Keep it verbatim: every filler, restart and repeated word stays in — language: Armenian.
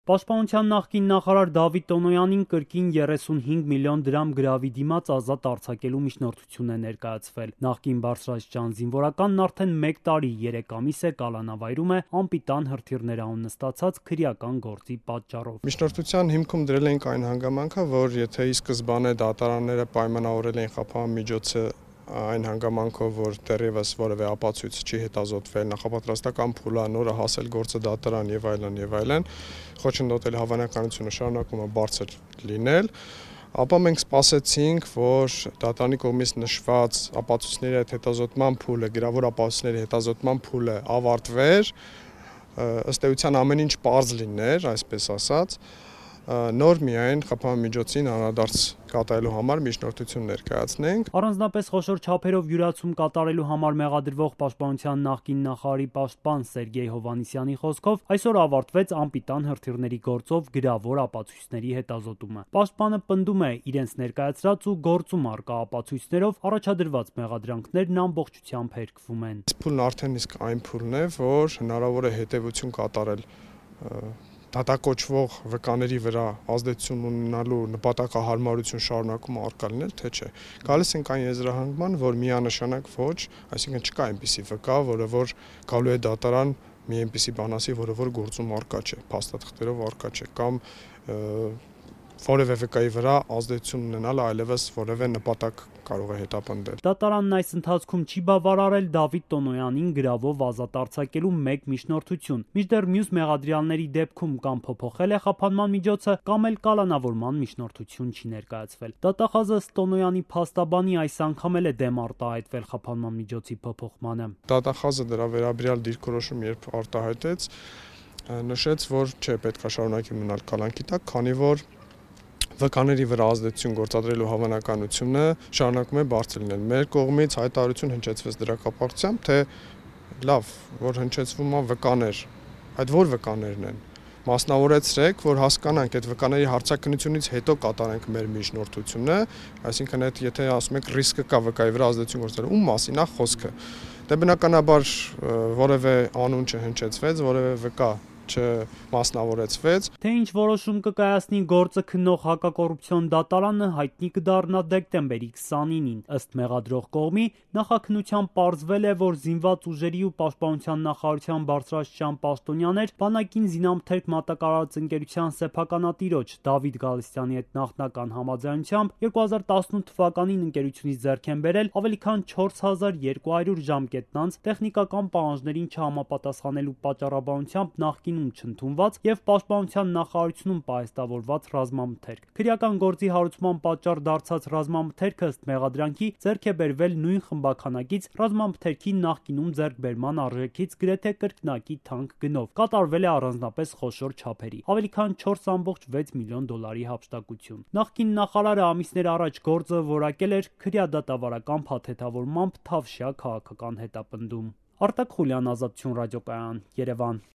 Պաշտպանության նախկին նախարար Դավիթ Տոնոյանին կրկին երեսունհինգ միլիոն դրամ գրավի դիմաց ազատ արձակելու միջնորդություն է ներկայացվել։ Նախկին բարձրաստիճան զինվորականն արդեն մեկ տարի երեք ամիս է կալանավայրում է անպիտան հրթիռներ անուն նստացած քրեական գործի պատճառով։ Միջնորդության հիմքում դրել ենք այն հանգամանքը, որ եթե ի սկզբանե դատարանները պայմանավորել էին խափանմիջոցը այն հանգամանքով, որ դեռևս որևէ ապացույց չի հետազոտվել, նախապատրաստական փուլ է, նորը հասել գործը դատարան եւ այլն եւ այլն, խոչընդոտել հավանականությունը շարունակում է բարձր լինել, ապա մենք սպասեցինք, որ դատարանի կողմից նշված ապացույցների այդ հետազոտման փուլը, գրավոր ապացույցների հետազոտման փուլը ավարտվեր, ըստ էության ամեն ինչ պարզ լիներ, այսպես ասած, նոր միայն խափանմիջոցին անդրադարձ կատարելու համար միջնորդություն ներկայացնենք։ Առանձնապես խոշոր չափերով յուրացում կատարելու համար մեղադրվող պաշտպանության նախկին նախարարի պաշտպան Սերգեյ Հովհաննիսյանի խոսքով այսօր ավարտվեց անպիտան հրթիռների գործով գրավոր ապացույցների հետազոտումը։ Պաշտպանը պնդում է, իրենց ներկայացրած ու գործում առկա ապացույցներով առաջադրված մեղադրանքներն ամբողջությամբ հերկվում են։ Փուլն արդեն իսկ այն փուլն է, որ հնարավոր է հետևություն կատարել դատակոչվող վկաների վրա ազդեցություն ունենալու նպատակահարմարություն շարունակում առկա լինել, թե չէ։ Գալիս ենք այն եզրահանգման, որ միանշանակ ոչ, այսինքն չկա այնպիսի վկա, որը որ գալու է դատարան մի այնպիսի բան ասի, որը որ գործում առկա չէ, փաստաթղթերով առկա չէ, կամ որևէ վկայի վրա ազդեցություն ունենալը այլևս որևէ նպատակ կարող է հետապնդել։ Դատարանն այս ընթացքում չի բավարարել Դավիթ Տոնոյանին գրավով ազատ արձակելու մեկ միջնորդություն, մինչդեռ մյուս մեղադրյալների դեպքում կամ փոփոխել է խափանման միջոցը, կամ էլ կալանավորման միջնորդություն չի ներկայացվել։ Դատախազը Տոնոյանի փաստաբանի այս անգամ էլ է դեմ արտահայտվել խափանման միջոցի փոփոխմանը։ Դատախազը դրա վերաբերյալ դիրքորոշում երբ արտահայտեց, նշեց, որ չէ, պետք է շարունակի մնալ կալանքի տակ, քանի որ վկաների վրա ազդեցություն գործադրելու հավանականությունը շարունակում է բարձր լինել։ Մեր կողմից հայտարարություն հնչեցվեց դրա կապակցությամբ, թե լավ, որ հնչեցվում է վկաներ, այդ որ վկաներն են։ Մասնավորեցրեք, որ հասկանանք այդ վկաների հարցաքննությունից հետո կատարենք մեր միջնորդությունը, այսինքն այդ եթե ասում եք ռիսկը կա վկայի վրա ազդեցություն գործադրելու, ում մասին է խոսքը։ Դե բնականաբար որևէ անուն չհնչեցվեց, որևէ վկա չմասնավորեցվեց։ Թե ինչ որոշում կկայացնի գործը քննող հակակոռուպցիոն դատարանը, հայտնի կդառնա դեկտեմբերի քսանինին։ Ըստ մեղադրող կողմի, նախաքննությամբ պարզվել է, որ զինված ուժերի ու պաշտպանության նախարարության բարձրաստիճան պաշտոնյաներ բանակին զինամթերք մատակարարած ընկերության սեփականատիրոջ Դավիթ Գալստյանի հետ նախնական համաձայնությամբ երկու հազար տասնութ թվականին ընկերությունից ձեռք են բերել ավելի քան չորս հազար երկու հարյուր ժամկետնանց տեխնիկական պահանջներին չհամապատասխանելու պատճառաբանությամբ նախկինում չընդունված եւ պաշտպանության նախարարությունում պահեստավորված ռազմամթերք։ Քրեական գործի հարուցման պատճառ դարձած ռազմամթերքը ըստ մեղադրանքի ձեռք է բերվել նույն խմբաքանակից ռազմամթերքի նախկինում ձեռքբերման արժեքից գրեթե կրկնակի թանկ գնով։ Կատարվել է առանձնապես խոշոր չափերի, ավելի քան չորս կόμma վեց միլիոն դոլարի հափշտակություն։ Նախկին նախարարը ամիսներ առաջ գործը որակել էր քրեադատավարական փաթեթավորմամբ Թավշյա քաղաքական հետապնդում։ Արտակ Խուլյան, Ազատություն ռադիոկայան, Երևան։